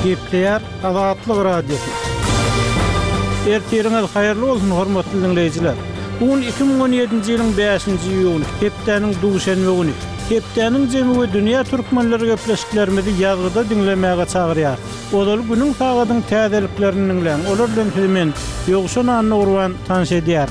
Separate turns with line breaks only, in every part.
Gepleyer Azatlyk radiosu. Ertiriňiz haýyrly bolsun hormatly dinleýijiler. Bugün 2017-nji ýylyň 5-nji iýuly, hepdeniň duşanby güni. Hepdeniň jemgy dünýä türkmenleri gepleşiklerimizi ýazgyda dinlemäge çagyrýar. Olary günüň tagadyň täzeliklerini dinleň. Olar bilen hemen ýogşan anny urwan tanış edýär.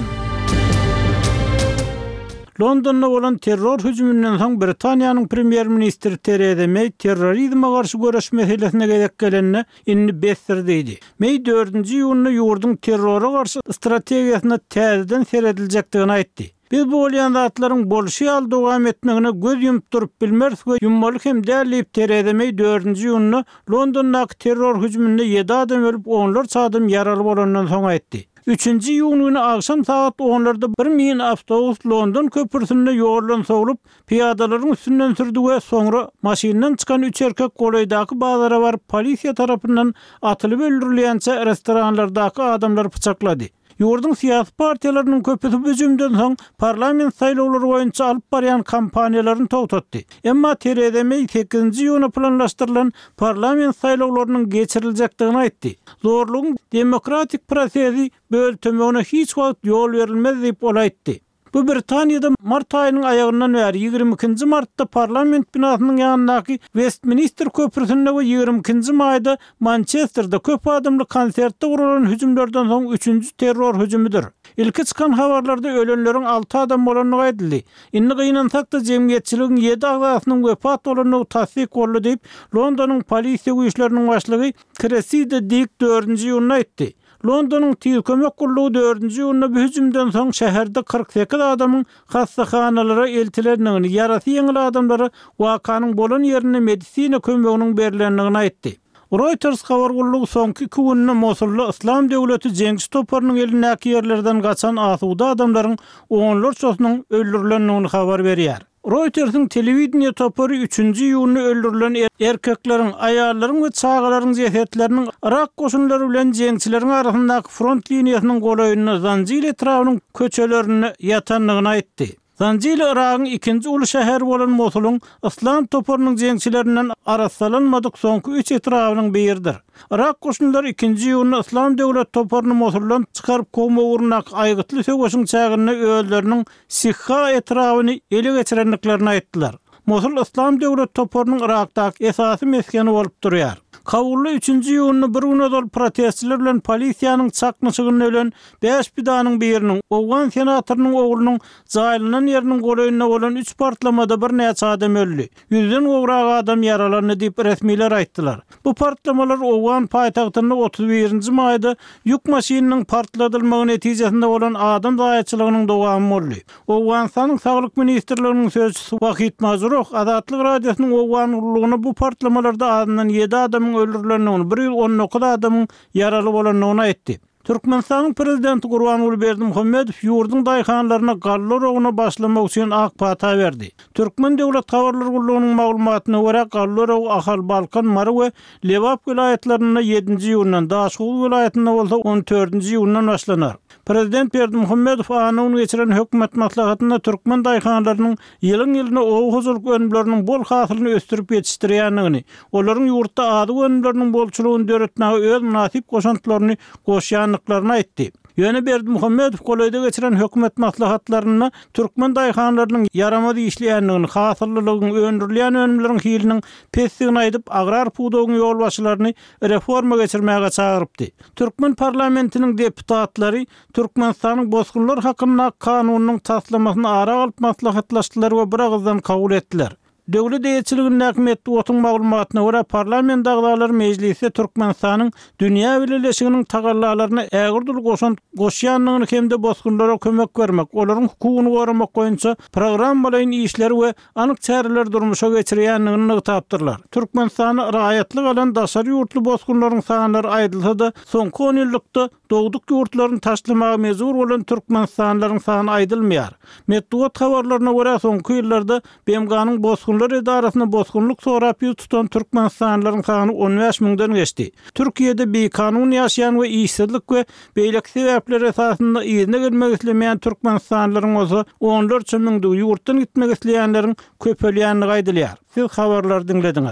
Londonda bolan terror hüjümünden soň Britaniýanyň premier ministri Theresa May terrorizme garşy görüş meselesine gerek gelenine inni bestirdi. May 4-nji ýylyny ýurdun terrora garşy strategiýasyna täzeden serediljakdygyny aýtdy. Biz bu bolýan zatlaryň bolşy ýaly dowam etmegine göz ýumyp durup bilmeris we ýummaly hem dälip Theresa May 4-nji ýylyny Londondaky terror hüjümünde 7 adam ölüp 10 adam ýaraly bolandan soň aýtdy. 3-nji ýylyň güni akşam saat 10-larda bir min awtobus London köprüsinde ýoldan sogulup piýadalaryň üstünden sürdi we soňra maşynadan çykan 3 erkek golaydaky bazara barıp polisiýa tarapyndan atylyp öldürilýänçe restoranlardaky adamlar pyçaklady. Ýurdun siýasy partiýalarynyň köpüsi hüjümden soň parlament saýlawlary boýunça alyp barýan kampaniýalaryny togtatdy. Emma Theresa May 8-nji ýylyna planlaşdyrylan parlament saýlawlarynyň geçiriljakdygyny aýtdy. Zorlugyň demokratik prosesi böltemegine hiç wagt ýol berilmez diýip ol aýtdy. Bu Britaniýada mart aýynyň aýagyndan bäri 22-nji martda parlament binasynyň ýanyndaky Westminster köprüsinde we 22-nji maýda Manchesterda köp adamly konsertde urulan hüjümlerden soň 3-nji terror hüjümüdür. İlki çykan habarlarda ölenleriň 6 adam bolanyny aýdyldy. Inni gynansak da jemgyýetçiligiň 7 agasynyň wepat bolanyny tasdik boldy diýip Londonyň polisiýa güýçleriniň başlygy Cressida Dick 4-nji ýylyny aýtdy. Londonyň Tiýil kömek gullugy 4-nji ýylyna bu hüjümden soň şäherde 48 adamyň hastahanalara eltilendigini, ýarasy ýeňil adamlara wakanyň bolan ýerine medisina kömeginiň berilendigini aýtdy. Reuters habar gullugy soňky 2 günde Mosulda Islam döwleti jeňçi toparnyň elindäki ýerlerden gaçan asuda adamlaryň 10-çosynyň öldürilendigini habar berýär. Reuters'ın televiziýa topary 3-nji ýylyny öldürilen erkekleriň, aýallaryň we çagalaryň jesetleriniň Irak goşunlary bilen jeňçileriň arasyndaky front liniýasynyň golaýynyna Zanjil etrawynyň köçelerini ýatanlygyny aýtdy. Zanjil Irakyň 2-nji uly şäheri bolan Mosulyň Islam toparynyň jeňçilerinden arassalanmadyk soňky 3 etrawynyň biridir. Irak goşunlary 2-nji ýylyny Islam döwlet toparyny Mosuldan çykaryp kowma urnak aýgytly söwüşiň çägine öýleriniň Sihha etrawyny ele geçirendiklerini aýtdylar. Mosul Islam döwlet toparynyň Irakdaky esasy meskeni bolup durýar. Kawully 3-nji ýylyny bir güne dol protestçiler bilen polisiýanyň çakmyşygyny bilen 5 bidanyň biriniň Owgan senatorynyň oglunyň jaýlanan ýeriniň golaýyna bolan 3 partlamada bir näçe adam öldü. 100den gowrak adam yaralandy diýip resmiler aýtdylar. Bu partlamalar Owgan paýtagtyny 31-nji maýda ýük maşynynyň partladylmagy netijesinde bolan adam daýatçylygynyň dowamy boldy. Owganistanyň saglyk ministrliginiň sözçüsü Wahid Mazruk Azatlyk radiosynyň Owgan urlugyny bu partlamalarda adından 7 adam öldürilendigini, 119 adamyň ýaraly bolandygyny aýtdy. Türkmenistanyň prezidenti Gurbanuly Berdimuhammedow ýurdun daýhanlaryna gallar oguna başlamak üçin ak pata berdi. Türkmen döwlet habarlar gullugynyň maglumatyna görä gallar og Ahal Balkan, Mary we Lewap vilayetlerinde 7-nji ýyldan, Daşguly vilayetinde bolsa 14-nji ýyldan başlanar. Prezident Berdimuhammedow anyny geçiren hökümet maslahatyna Türkmen daýhanlarynyň ýylyň-ýylyna ow huzurluk önümleriniň bol hasylyny östürip ýetişdirýändigini, olaryň ýurtda ady önümleriniň bolçulugyny döretmäge öz münasip goşantylaryny goşýanlyklaryny aýtdy. Ýöne Berdimuhammedow golaýda geçiren hökümet maslahatlaryna Türkmen daýhanlarynyň yaramady işleýändigini, hasyllylygyny, öndürilýän önümleriň hiliniň pesdigini aýdyp agrar puwdogyň ýol başlaryny reforma geçirmäge çagyrypdy. Türkmen parlamentiniň deputatlary Türkmenistanyň bozgunlar hakkında kanunynyň taslamasyny ara alyp maslahatlaşdylar we bir agzdan kabul etdiler. Döwlet eýetçiliginiň näkmetli otuň maglumatyna görä parlament agzalary mejlisi Türkmenistanyň dünýä birleşiginiň tagallalaryna ägirdir goşýanlygyny hemde bozgunlara kömek bermek, olaryň hukugyny goramak boýunça program bilen işleri we anyk çäreler durmuşa geçirýänligini tapdyrlar. Türkmenistany raýatlyk alan daşary ýurtly bozgunlaryň sanlary aýdylsa-da soňky 10 ýyllykda dogduk ýurtlaryny taşlamaga mezur bolan türkmenistanlaryň sany aýdylmaýar. Medeniýet habarlaryna görä soňky ýyllarda BMG'nyň bozgunlar edarasynda bozgunluk sorapi tutan türkmenistanlaryň sany 15 000-dan geçdi. Türkiýede bekanun ýaşaýan we işsizlik we beýlek sebäpler esasynda ýerine gelmek islemeýän türkmenistanlaryň bolsa 14 000 ýurtdan gitmek isleýänleriň köpelýändigi aýdylýar. Siz habarlar dinlediňiz.